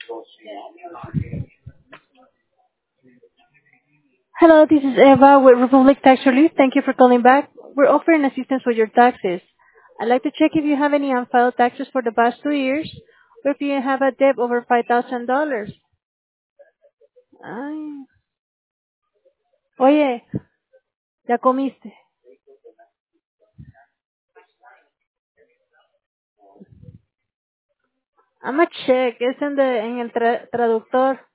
Hello, this is Eva with Republic Tax Relief. Thank you for calling back. We're offering assistance with your taxes. I'd like to check if you have any unfiled taxes for the past 2 years or if you have a debt over $5,000. Ay. Oye, ¿ya comiste? I'm a check. Es en el traductor.